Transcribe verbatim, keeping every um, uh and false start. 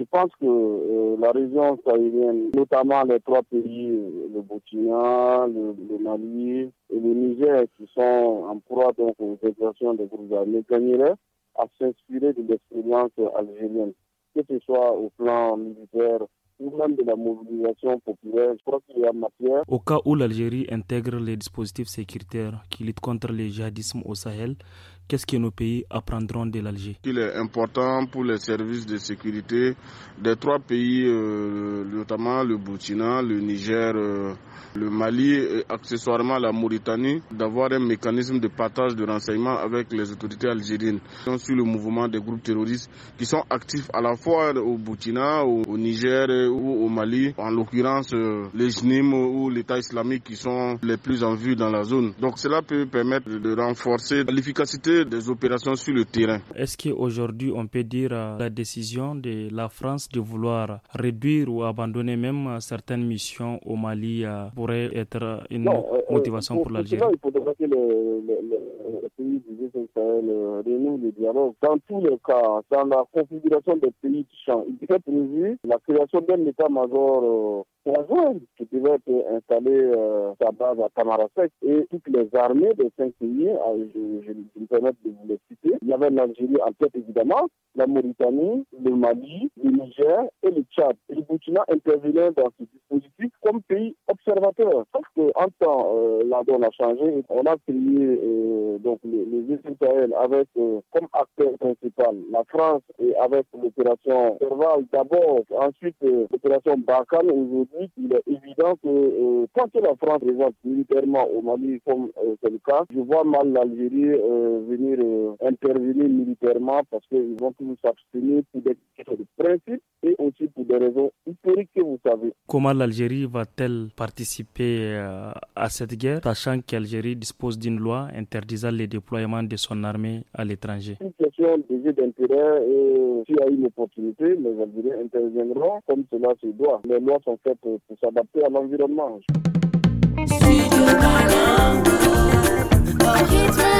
pense que euh, la région sahélienne, notamment les trois pays, le Burkina, le, le Mali et le Niger, qui sont en proie donc aux exercitions des groupes armés, gagneraient à s'inspirer de l'expérience algérienne, que ce soit au plan militaire ou même de la mobilisation populaire. Je crois qu'il y a matière. Au cas où l'Algérie intègre les dispositifs sécuritaires qui luttent contre le djihadisme au Sahel, qu'est-ce que nos pays apprendront de l'Alger? Il est important pour les services de sécurité des trois pays, euh, notamment le Burkina, le Niger, euh, le Mali et accessoirement la Mauritanie, d'avoir un mécanisme de partage de renseignements avec les autorités algériennes sur le mouvement des groupes terroristes qui sont actifs à la fois au Burkina, au, au Niger ou au Mali, en l'occurrence euh, les J N I M ou l'État islamique qui sont les plus en vue dans la zone. Donc cela peut permettre de renforcer l'efficacité des opérations sur le terrain. Est-ce qu'aujourd'hui on peut dire euh, la décision de la France de vouloir réduire ou abandonner même certaines missions au Mali euh, pourrait être une non, euh, motivation pour, pour l'Algérie? Il faudrait que le, le, le, le pays du G cinq Sahel euh, renoue le dialogue. Dans tous les cas, dans la configuration des pays qui changent, il était prévu la création d'un état-major euh, conjoint qui devait être installé euh, à base à Tamarasek et toutes les armées des cinq pays, euh, je, je, je me permets de vous les citer. Il y avait l'Algérie en tête évidemment, la Mauritanie, le Mali, le Niger et le Tchad. Et le Burkina intervenait dans ce dispositif comme pays observateur. Sauf qu'en temps, euh, la donne a changé. On a créé euh, donc les, les G cinq Sahel avec euh, comme acteur principal la France et avec l'opération Serval d'abord, ensuite euh, l'opération Barkhane. Aujourd'hui, il est évident que euh, quand la France présente militairement au Mali comme euh, c'est le cas, je vois mal l'Algérie euh, venir euh, intervenir militairement parce qu'ils vont toujours s'abstenir pour des questions de principe et aussi pour des raisons historiques que vous savez. Comment l'Algérie va-t-elle participer euh, à cette guerre, sachant qu'Algérie dispose d'une loi interdisant le déploiement de son armée à l'étranger? Une question de jeu d'intérêt et s'il y a une opportunité, les Algériens interviendront comme cela se doit. Les lois sont faites pour s'adapter à l'environnement.